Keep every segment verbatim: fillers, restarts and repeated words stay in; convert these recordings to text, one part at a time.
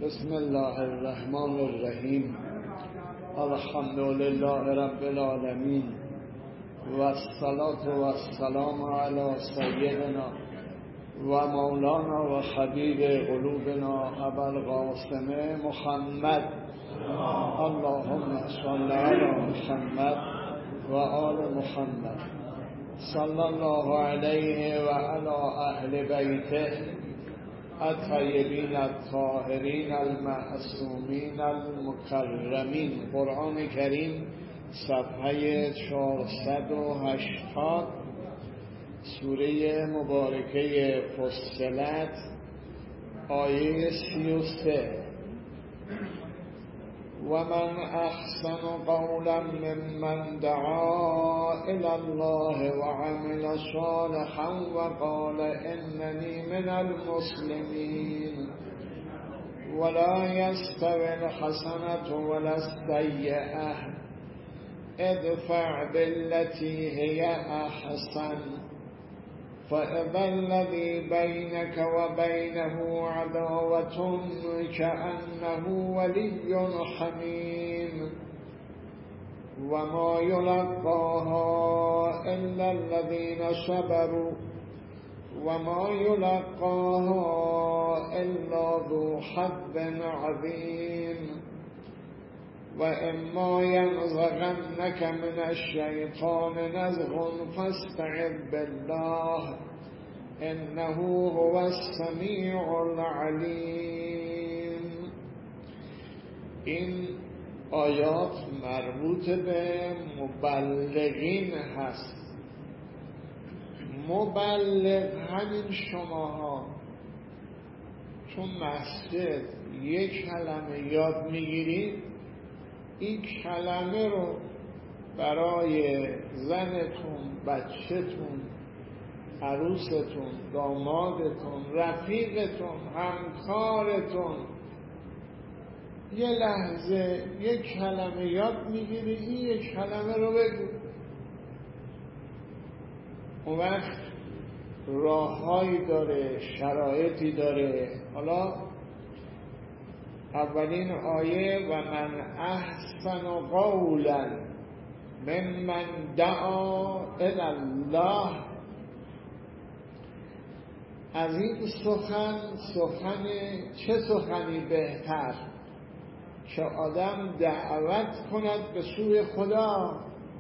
بسم الله الرحمن الرحیم. الحمد لله رب العالمین و الصلاة و السلام علی سیدنا و مولانا و حبیب قلوبنا ابا القاسم محمد. اللهم صل علی محمد و آل محمد صلی الله علیه و علی اهل بیته الطیبین الطاهرین المعصومین المکرمین. قرآن کریم صفحه چهارصد و هشتاد، سوره مبارکه فصلت، آیه سی و سه. و من احسن قولا ممن دعا الی الله و عمل صالحا و قال اننی من المسلمین. ولا یستوی الحسنة ولا السیئة ادفع بالتي هي احسن فإذا الذي بينك وبينه عداوة كأنه ولي حميم. وما يلقاها إلا الذين صبروا وما يلقاها إلا ذو حظ عظيم. وإما ينزغنك من الشيطان نزغ فاستعذ بالله إنه هو السمیع العلیم. این آیات مربوط به مبلغین هست. مبلغ همین شماها، چون مسجد یک کلمه یاد میگیرید، این کلمه رو برای زنتون، بچه‌تون، عروستون، دامادتون، رفیقتون، همکارتون یه لحظه یک کلمه یاد میگیری، این یک کلمه رو بگو. اون وقت راههایی داره، شرایطی داره. حالا اولین آیه و من احسن قولا ممن دعا الی الله، از این سخن سخن چه سخنی بهتر که آدم دعوت کند به سوی خدا،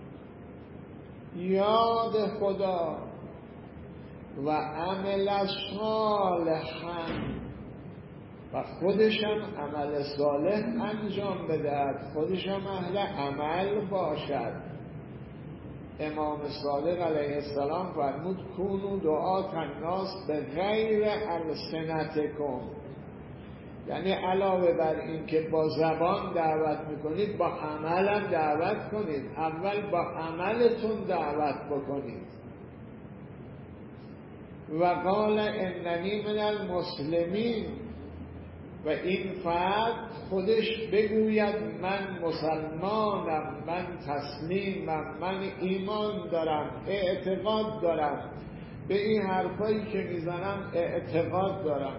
یاد خدا، و عمل صالحا، و خودشم عمل صالح انجام بدهد، خودشم اهل عمل باشد. امام صادق علیه السلام فرمود کونوا دعاة الناس به غیر السنتکم، یعنی علاوه بر این که با زبان دعوت میکنید، با عمل هم دعوت کنید. اول با عملتون دعوت بکنید. و قال اننی من المسلمین، و این فرد خودش بگوید من مسلمانم، من تسلیمم، من ایمان دارم، اعتقاد دارم، به این حرفایی که میزنم اعتقاد دارم.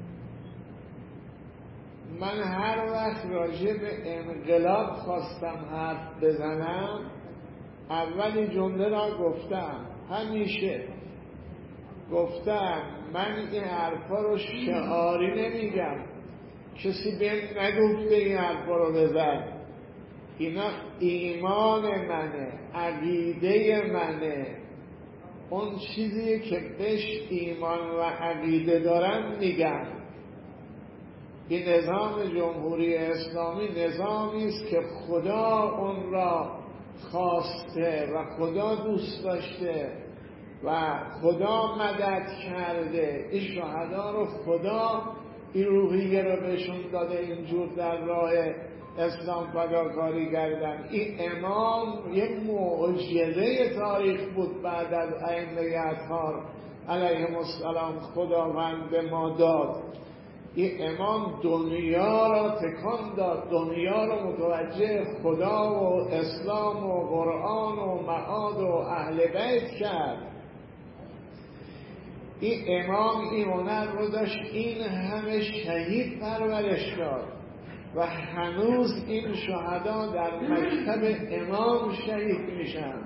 من هر وقت راجع به انقلاب خواستم حرف بزنم، اولی جمله را گفتم، همیشه گفتم من این حرفا رو شعاری نمیگم، کسی بهم نگفته این حرفا رو بزن. اینا ایمان منه، عقیده منه، اون چیزیه که بهش ایمان و عقیده دارم میگم. این نظام جمهوری اسلامی نظامی است که خدا اون را خواسته و خدا دوست داشته و خدا مدد کرده. این شهدا رو خدا این روحیه رو بهشون داده، اینجور در راه اسلام فداکاری کردن. این امام یک معجزه تاریخ بود. بعد از ائمه اطهار علیهم السلام خداوند به ما داد. این امام دنیا را تکان داد، دنیا را متوجه خدا و اسلام و قرآن و معاد و اهل بیت کرد. این امام این هنر رو داشت، این همه شهید پرورش داد و هنوز این شهدا در مکتب امام شهید میشن،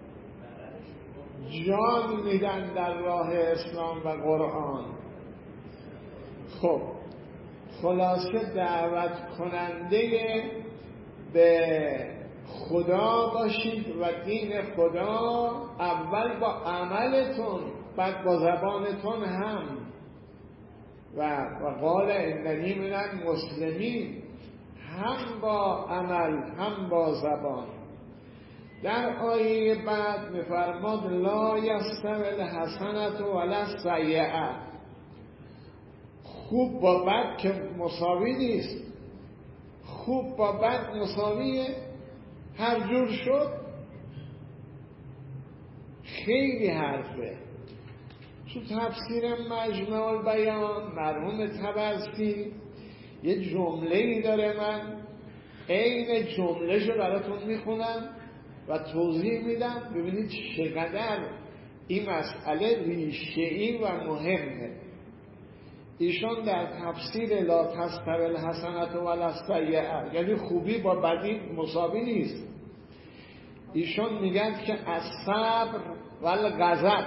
جان میدن در راه اسلام و قرآن. خب خلاصه دعوت کننده به خدا باشید و دین خدا اول با عملتون، بعد با زبانتون هم. و و قال اننی من المسلمین، هم با عمل هم با زبان. در آیه بعد میفرماد لا یستوی الحسنة ولا السیئة، خوب با بد که مساوی نیست، خوب با بد مساویه، هر جور شد. خیلی حرفه. تو تفسیر مجمع البیان مرحوم طبرسی یه جمله‌ای داره، من عین جمله‌شو براتون میخونم و توضیح میدم ببینید چقدر این مسئله ریشه‌ای و مهمه. ایشان در تفسیر لا تستوی الحسنة ولا السیئة، یعنی خوبی با بدی مساوی نیست، ایشان میگن که الصبر والغضب،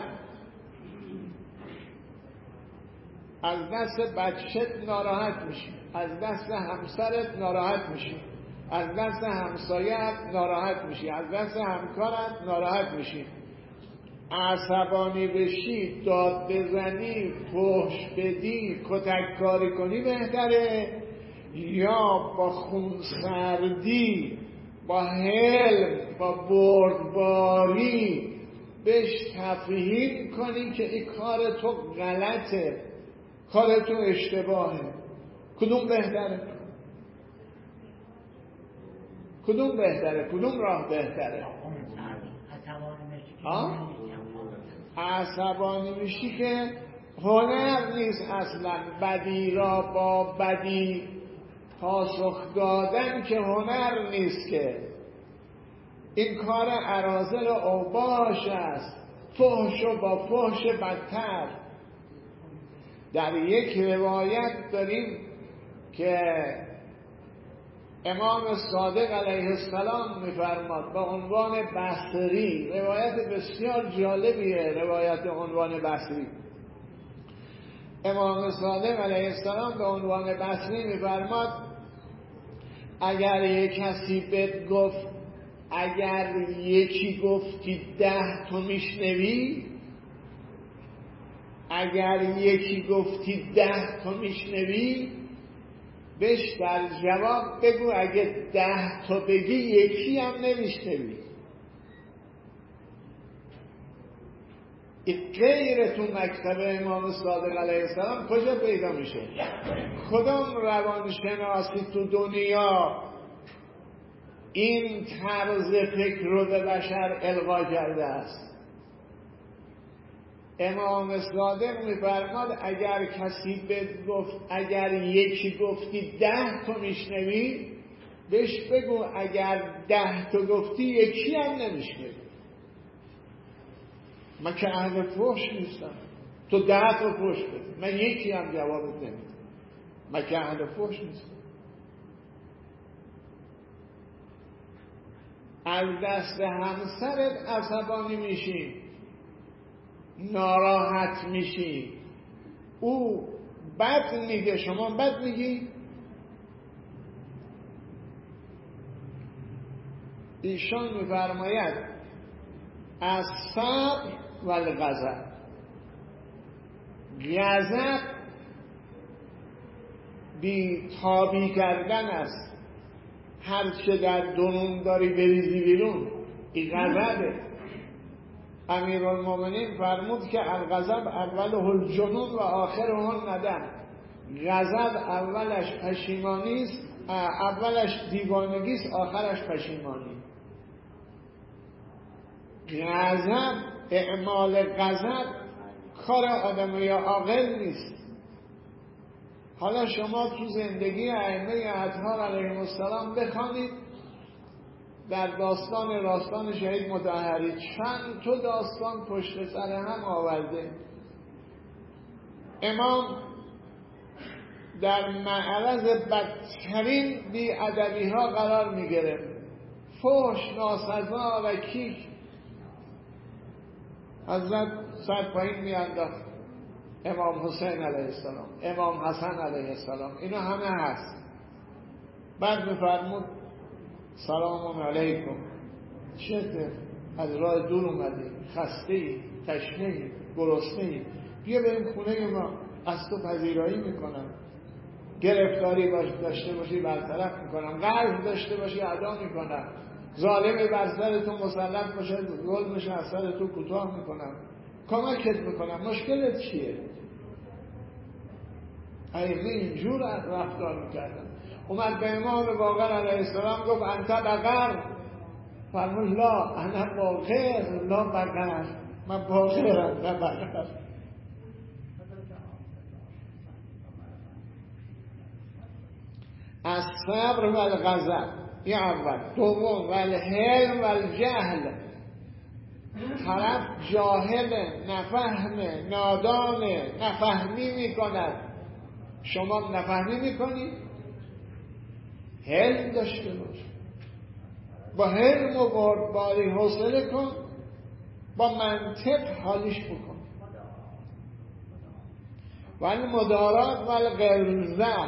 از دست بچت ناراحت میشی، از دست همسرت ناراحت میشی، از دست همسایت ناراحت میشی، از دست همکارت ناراحت میشی. عصبانی بشی، داد بزنی، فحش بدی، کتک کاری کنی بهتره، یا با خونسردی، با حلم، با بردباری بهش تفهیم کنی که این کار تو غلطه، کار تو اشتباهه؟ کدوم بهتره؟ کدوم بهتره؟ کدوم راه بهتره؟ عصبانی میشی که هنر نیست اصلا، بدی را با بدی پاسخ دادن که هنر نیست، که این کار اراذل و اوباش است، فحش و با فحش بدتر. در یک روایت داریم که امام صادق علیه السلام میفرماد به عنوان بصری، روایت بسیار جالبیه، روایت عنوان بصری. امام صادق علیه السلام به عنوان بصری میفرماد اگر یک کسی بهت گفت، اگر یکی گفتی ده تو میشنوی، اگر یکی گفتی ده تو میشنوی، بهش در جواب بگو اگه ده تا بگی یکی هم نمیشنوی. این غیر تو مکتب امام صادق علیه السلام کجا پیدا میشه؟ کدام روانشناسی تو دنیا این طرز فکر رو به بشر القا کرده است؟ امام صادق میفرماد اگر کسی بهت گفت، اگر یکی گفتی ده تو میشنوی، بهش بگو اگر ده تو گفتی یکی هم نمیشنوی. من که اهل فحش نیستم، تو ده تا فحش بده، من یکی هم جوابت نمیدم. من که اهل فحش نیستم. از دست همسرت عصبانی میشی، ناراحت میشی، او بد میگه شما بد میگی. ایشان میفرماید از صبر و الغضب، غضب بی تابی کردن است، هر چه در درون داری بریزی بیرون، این غضبه. امیرالمومنین فرمود که الغضب اوله الجنون و آخره الندم. غضب اولش پشیمانی است، اولش دیوانگی است، آخرش پشیمانی. غضب، اعمال غضب کار آدم یا عاقل نیست. حالا شما تو زندگی ائمه اطهار علیهم السلام بخوانید، در داستان راستان شهید مطهری چند تا داستان پشت سر هم آورده. امام در معرض بدترین بی‌ادبی ها قرار می گرفت، فحش، ناسزا و کیک. حضرت سر پایین می انداخت امام حسین علیه السلام، امام حسن علیه السلام، اینا همه هست. بعد می فرمود سلام علیکم، چته؟ از راه دور اومدی، خسته ای، تشنه ای، گرسنه ای، بیا بریم خونه ما، از تو پذیرایی میکنم، گرفتاری باش داشته باشی برطرف میکنم، قرض داشته باشی ادا میکنم، ظالمی بر سر تو مسلط باشه ظلمش از سر تو کوتاه میکنم، کمکت میکنم، مشکلت چیه؟ ایقی اینجور رفتار میکردن. اومد به امام باقر علیه السلام گفت انت بقر، فرمود لا انا باقر لا بقر، من باقرم نه بقر. از صبر و الغضب، این اول. دوم و الحلم و الجهل، طرف جاهله، نفهمه، نادانه، نفهمی میکند، شما نفهمی میکنی؟ حلم داشته باش، با حلم و بردباری حوصله کن، با منطق حالیش بکن. ولی مدارات و الغلظه،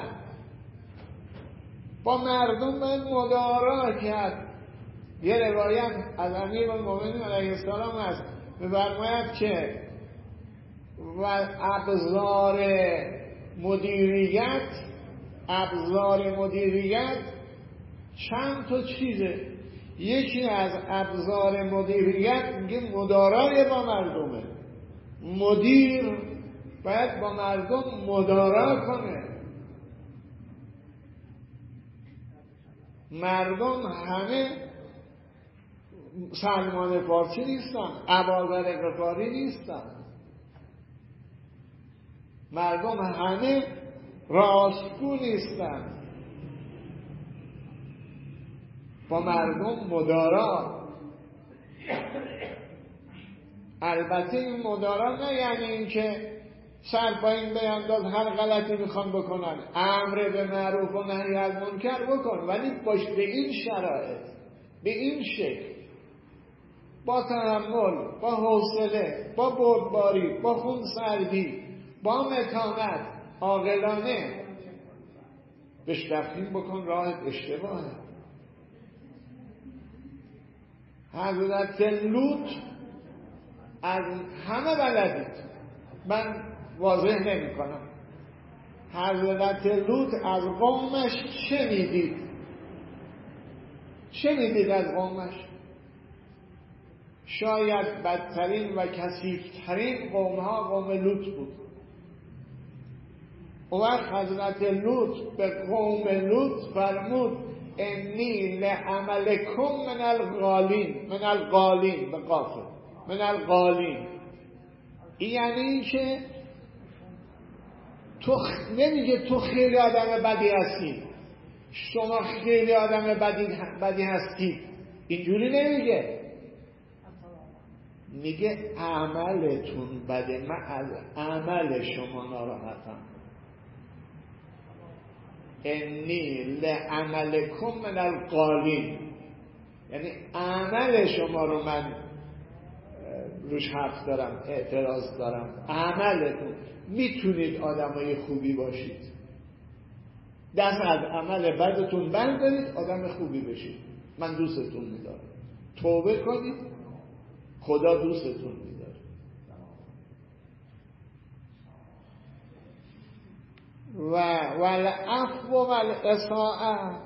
با مردم باید مدارا کرد. یه روایت از امیرالمومنین علیه السلام هست، می‌فرماید که و ابزار مدیریت ابزار مدیریت چند تا چیزه. یکی از ابزار مدیریت میگه مدارای با مردمه. مدیر باید با مردم مدارا کنه. مردم همه سلمان فارسی نیستن، ابوذر غفاری نیستن، مردم همه راستگو نیستن. با مردم مدارا. البته این مدارا نه یعنی این که سر پایین بینداز هر غلطی میخوان بکنن، امر به معروف و نهی از منکر بکن، ولی باش به این شرایط، به این شکل، با تحمل، با حوصله، با بردباری، با خونسردی، با متانت، عاقلانه بهش تفهیم بکن راهت اشتباهه. حضرت لوط از همه بلدید، من واضح نمی کنم. حضرت لوط از قومش چه میدید؟ چه میدید از قومش؟ شاید بدترین و کثیفترین قومها قوم لوط بود. اون وقت حضرت لوط به قوم لوط فرمود انی لعملکم من الغالین، من الغالین به قافه، من الغالین. این یعنی این که تو نمیگه تو خیلی آدم بدی هستی، شما خیلی آدم بدی, بدی هستی، اینجوری نمیگه. میگه عملتون بده، من از عمل شما ناراحتم. انی لعملکم من القالین، یعنی عمل شما رو من روش حرف دارم، اعتراض دارم. عملتون، میتونید آدمای خوبی باشید، دست از عمل بدتون بردارید آدم خوبی بشید، من دوستتون میدارم. توبه کنید، خدا دوستتون میداره. و والعفو والاساءه،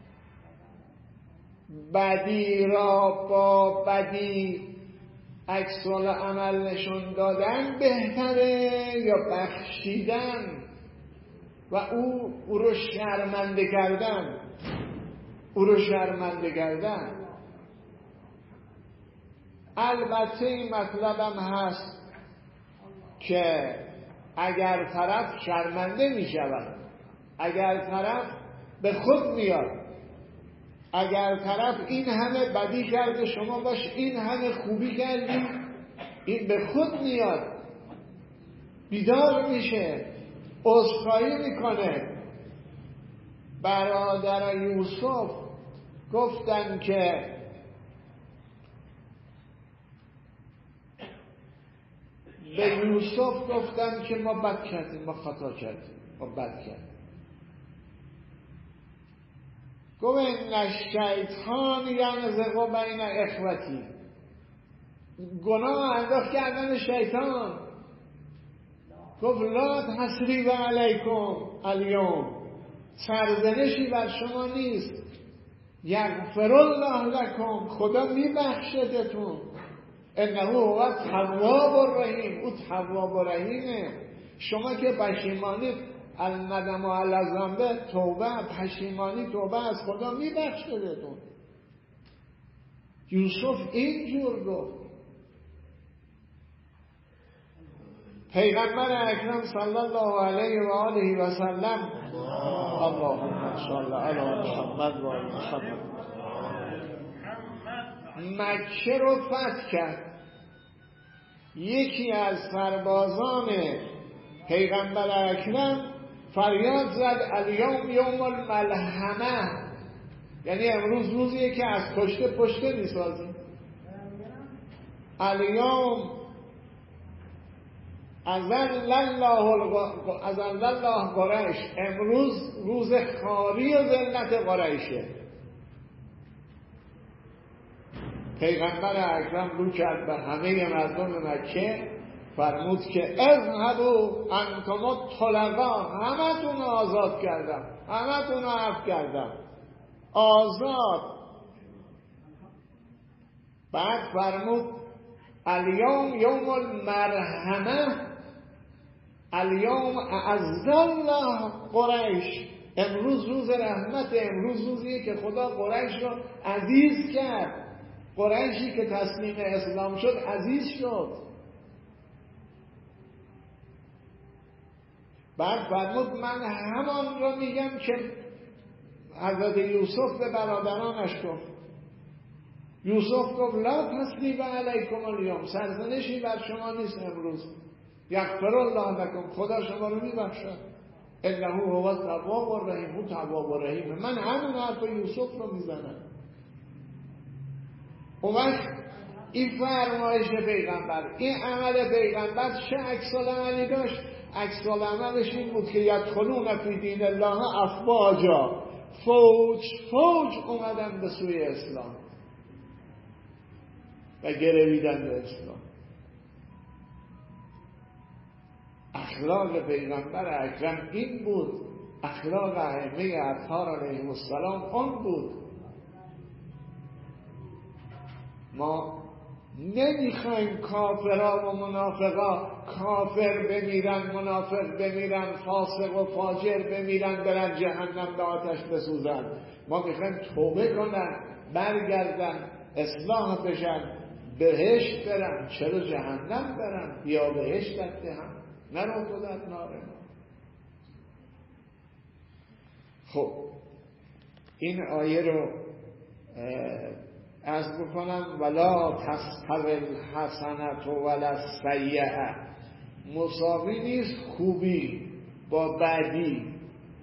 بدی را با بدی عکس العمل نشون دادن بهتره یا بخشیدن و او او رو شرمنده کردن؟ او رو شرمنده کردن. البته این مطلبم هست که اگر طرف شرمنده می شود، اگر طرف به خود میاد، اگر طرف این همه بدی کرده شما باش این همه خوبی کردی، این به خود میاد، بیدار میشه، عذرخواهی میکنه. برادر یوسف گفتن که به یوسف گفتن که ما بد کردیم، ما خطا کردیم، ما بد کردیم. گفت این الشیطان ینزغ بین اخوتی، گناه انداخت کردن شیطان. گفت لا تسریب علیکم الیوم، سرزنشی بر شما نیست. یغفر الله لکم، خدا میبخشدتون. انه هو التواب الرحیم، او تواب و رحیمه. شما که پشیمانید، الندم و الذنب، توبه، پشیمانی توبه از خدا میبخشدتون. یوسف اینجور گفت. پیغمبر اکرم صلی الله علیه و آله و سلم، اللهم صل علی محمد و آل محمد، مکه رو فتح کرد. یکی از سربازان پیغمبر اکرم فریاد زد الیوم یوم الملحمه، یعنی امروز روزیه که از پشت پشته میسازیم. الیوم ازل الله ازل الله قریش، امروز روز خاری و ذلت قریشه. پیغمبر اکرم رو کرد به همه مردم مکه، فرمود که اذهبوا انتم الطلقاء، همتون رو آزاد کردم، همتون رو عفو کردم، آزاد. بعد فرمود الیوم یوم المرحمه، الیوم اعز الله قریش، امروز روز رحمت، امروز روزیه که خدا قریش رو عزیز کرد. قریشی که تسلیم اسلام شد عزیز شد. بعد فرمود من همان رو میگم که حضرت یوسف به برادرانش گفت. یوسف گفت لا تسلیب علیکم الیوم، سرزنشی بر شما نیست امروز. یغفر الله لکم، خدا شما رو میبخشد. انه هو التواب الرحیم، او تواب الرحیم. من همین حرف یوسف رو میزنم. اون وقت این فرمایش پیغمبر، این عمل پیغمبر چه عکس العملی داشت؟ عکس العملش این بود که یدخلون فی دین الله افواجا، فوج فوج اومدن به سوی اسلام و گرویدن به اسلام. اخلاق پیغمبر اکرم این بود، اخلاق ائمه اطهار علیهم السلام اون بود. ما نمیخوایم کافرها و منافقا، کافر بمیرن، منافق بمیرن، فاسق و فاجر بمیرن، برن جهنم به آتش بسوزن. ما میخوایم توبه کنن، برگردن، اصلاح بشن، بهشت برن. چرا جهنم برن؟ یا بهشت دهم، نرو خودت ناره ما. خب این آیه رو عرض بکنم، ولا تستوی الحسنة ولا السیئة، مساوی نیست خوبی با بدی.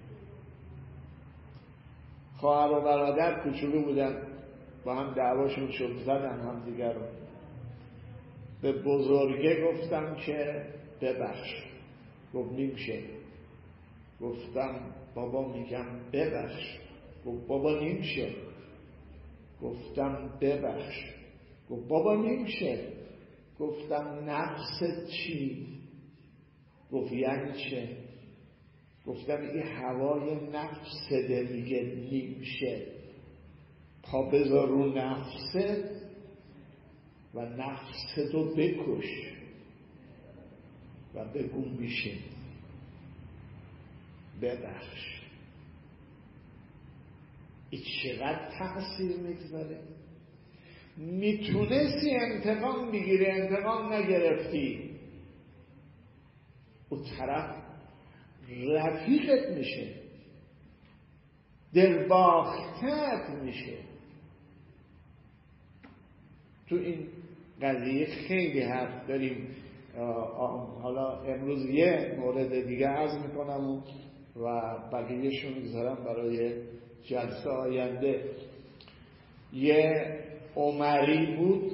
خواهر و برادر کوچولو بودن، با هم دعواشون شد، زدن هم دیگر رو. به بزرگه گفتم که ببخش، گفت نمیشه. گفتم بابا میگم ببخش، گفت بابا نمیشه. گفتم ببخش، گفت بابا نمیشه. گفتم نفست چی؟ گفت یعنی چه؟ گفتم این هوای نفسه میگه نمیشه، پا بذار رو نفست و نفستو بکش و بگو میشه. ببخش. این چقدر تأثیر میگذاره. میتونستی انتقام بگیری، انتقام نگرفتی، اون طرف رفیقت میشه، دلباختت میشه. تو این قضیه خیلی حرف داریم. حالا امروز یه مورد دیگه عرض میکنم و بقیه‌شو میذارم برای جلسه آینده. یه عمری بود،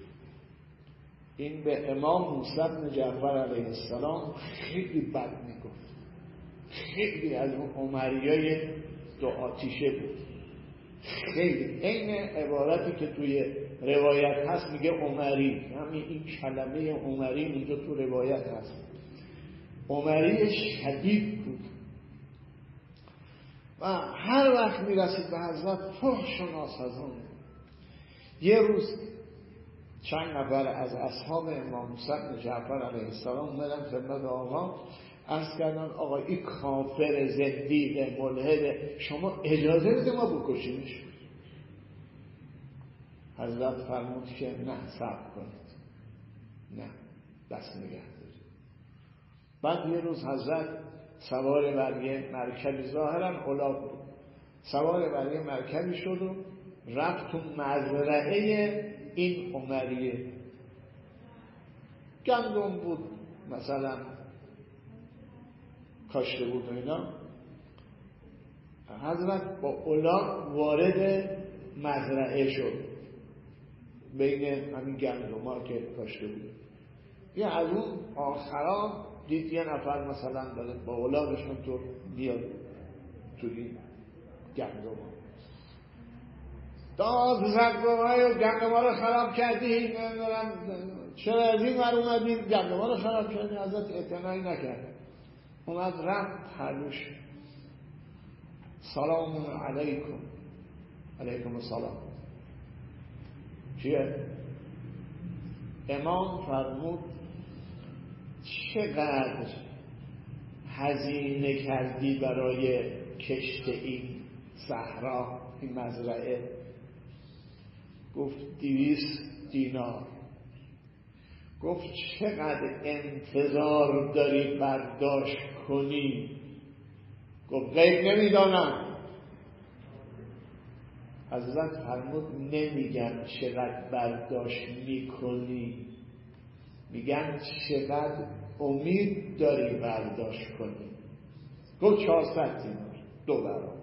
این به امام موسی بن جعفر علیه السلام خیلی بد میگفت، خیلی از اون عمریای دو آتیشه بود، خیلی عین عبارتی که توی روایت هست میگه عمری، همین این کلمه عمری اینجا تو روایت هست. عمری شدید بود و هر وقت میرسید به حضرت فحش و ناسزا. یه روز چند نفر از اصحاب امام موسی بن جعفر علیه السلام اومدن خدمت آقا، عرض کردن آقا این کافر زندیق ملحد، شما اجازه بده ما بکشیمش؟ حضرت فرمود که نه، صبر کنید، نه، دست نگه دارید. بعد یه روز حضرت سوار بر یه مرکبی، ظاهرا الاغ بود، سوار بر یه مرکبی شد و رفت تو مزرعه این عمریه. گندم بود مثلا کاشته بود و اینا. حضرت با الاغ وارد مزرعه شد، بین همین گندم ها که کاشته بود. یه از اون آخرا دید یه نفر مثلا داره با الاغشون تو بیاد تو این گندم ها، داد زد گوهای گندم ها رو خراب کردی، چرا از این ور اومدی گندم ها رو خراب کردی؟ حضرت اعتنایی نکرد، اومد رفت پرلوش، سلام علیکم. علیکم السلام. چیه؟ امام فرمود چقدر هزینه کردی برای کشت این صحرا، این مزرعه؟ گفت دویست دینار. گفت چقدر انتظار داری برداشت کنی؟ گفت غیب نمیدانم. حضرت فرمود نمیگم چقدر برداشت میکنی، میگم چقدر امید داری برداشت کنی. گفت چهارصد دینار، دو برابر.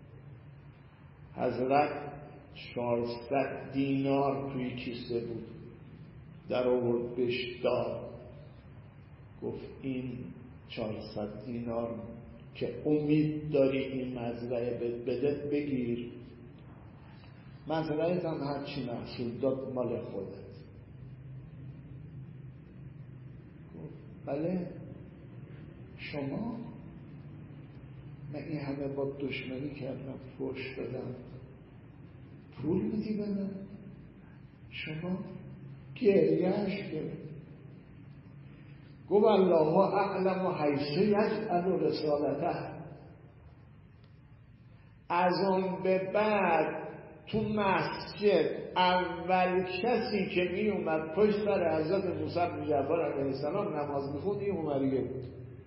حضرت چهارصد دینار توی کیسه بود، در آورد بهش داد، گفت این چهارصد دینار که امید داری این مزرعه بده بگیر، مزرعه هم هرچی محصول داد مال خودت. بله شما، من این همه با دشمنی کردم، فحش دادم، پول میدی به من؟ شما گریهش گرفت. گفت الله اعلم حیث یجعل رسالته. از اون به بعد تو مسجد اول کسی که می اومد پشت سر حضرت موسی بن جعفر علیه السلام نماز میخوند این عمریه بود.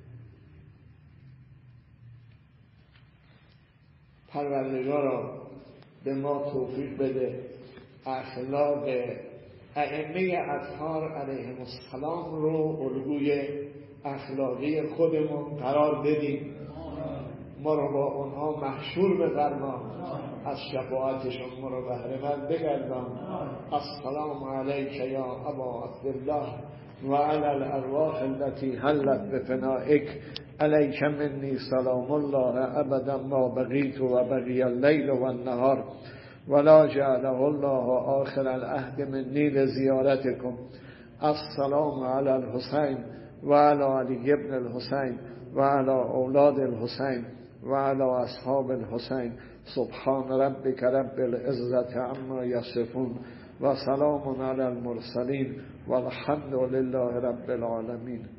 پروردگارا به ما توفیق بده اخلاق ائمه اطهار علیهم السلام رو الگوی اخلاقی خودمون قرار بدیم، ما رو با اونها محشور بفرما، از شفاعتشون ما رو بهره مند بگردان. السلام علیک یا ابا عبدالله و علی الارواح التي حلت بفنائک، علیک منی سلام الله ابدا ما بقیت و بقی اللیل و النهار ولا جعله الله آخر العهد منی لزیارتکم. السلام علی الحسین و علی علی ابن الحسین و علی اولاد الحسین و علی اصحاب الحسین. سبحان ربک رب العزة عما یصفون و سلام علی المرسلین و الحمد لله رب العالمین.